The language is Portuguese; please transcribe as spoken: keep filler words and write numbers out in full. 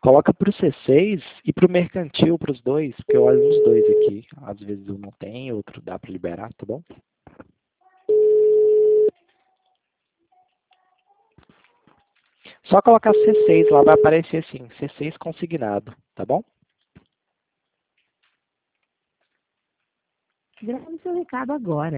Coloca para o C seis e para o mercantil, para os dois, porque eu olho nos dois aqui. Às vezes um não tem, outro dá para liberar, tá bom? Só colocar C seis lá, vai aparecer assim, C seis consignado, tá bom? Grave seu recado agora.